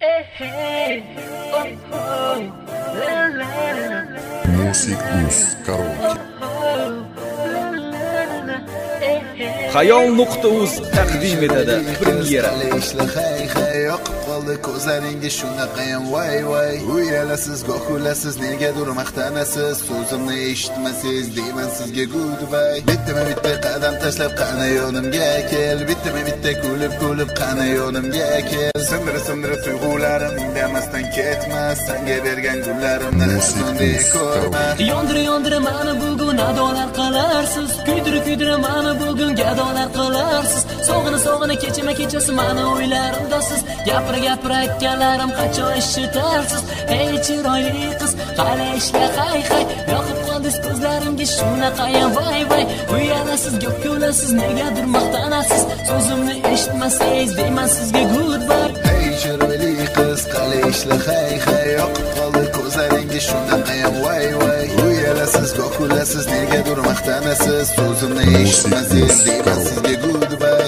Music.uz karaoke. Xayol.uz taqdim etadi premyera. Yoqib qoldi ko'zlaringa shunaqayam voy uyalasiz go'kulasiz negadir maqtanasiz so'zimni eshitmasiz deyman sizga goodbye. Bitta qadam tashlab qani yonimga kel, bitta kulib qani yonimga kel. Sindira tuyg'ularim indamasdan ketmas, senga bergan gullarimni sonde ko'rma. Yondir mani bugun adolat qilarsiz, kuydir mani bugun gadolar qilarsiz. Sog'ini kechasi mani o'ylarimdasiz. Gapira aytganlarim qachon eshitarsiz. Ey chiroyli qiz, qala ishla hay yoqib qoldiz ko'zlarimga shunaqayam voy uyalasiz go'kulasiz negadir maqtanasiz. So'zimni eshitmasangiz deyman sizga goodbye. Ey chiroyli qiz, qala ishla hay yoqib qoldi ko'zlaringa shunaqayam voy uyalasiz go'kulasiz negadir maqtanasiz. So'zimni eshitmasangiz deyman sizga goodbye.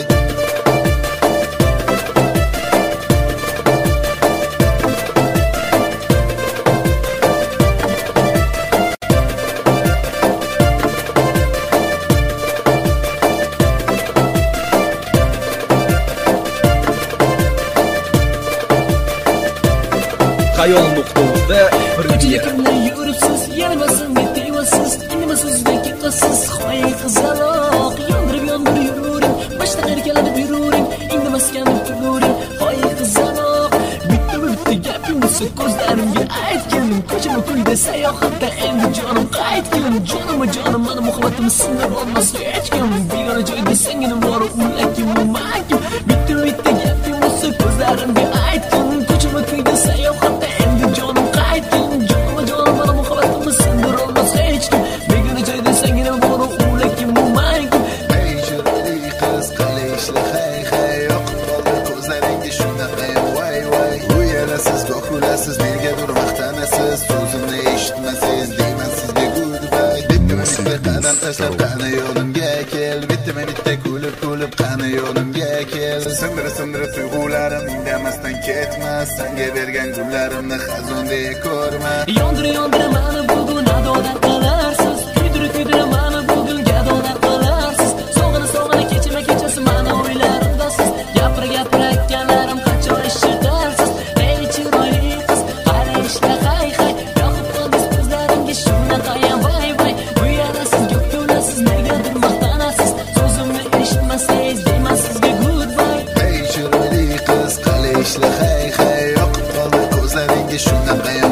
Xayol.uzda premyera. Yuribsiz, yalmasin deysiz, indamasiz ketasiz. Hoy qizaloq, yondirib yuring, boshda erkalanib yuring, indamasdan tururing. Hoy qizaloq, bitta gapim bo'lsa ko'zlarimga aytgin. Ko'chama kuyda sayohatda endi jonim qaytgin. Jonim mani muhabbatim sinib olmas hech kim. Begona joyda sengini bor ulakim makim. Bitta gapim bo'lsa ko'zlarimga aytgin. Ko'chama kuyda sayohatda endi jonim qaytgin. Jonim mani muhabbatim sinib olmas hech kim. Begona joyda sengini bor ulakim makim. Ey chiroyli qiz, qala ishla hay yoqib qoldi ko'zlaringa shunaqayam voy uyalasiz go'kulasiz negadir maqtanasiz. So'zimni eshitmasangiz deyman sizga goodbye. Bitta qadam tashlab qani yonimga kel, bitta kulib qani yonimga kel. Sindira tuyg'ularim indamasdan ketmas, senga bergan gullarimni xazonda ko'rma. Yondir mani bugun adolat qilarsiz, kuydir mani bugun gadolat qilarsiz. Sog'ini kechasi mani o'ylarimdasiz. Gapira aytganlarim qachon eshitarsiz. Ey chiroyli qiz, qala ishla hay yoqib qoldiz ko'zlarimga shunaqayam voy uyalasiz go'kulasiz negadir maqtanasiz. So'zimni eshitmasangiz deyman sizga goodbye. Ey chiroyli qiz, qala ishla hay yoqib qoldi ko'zlaringa shunaqayam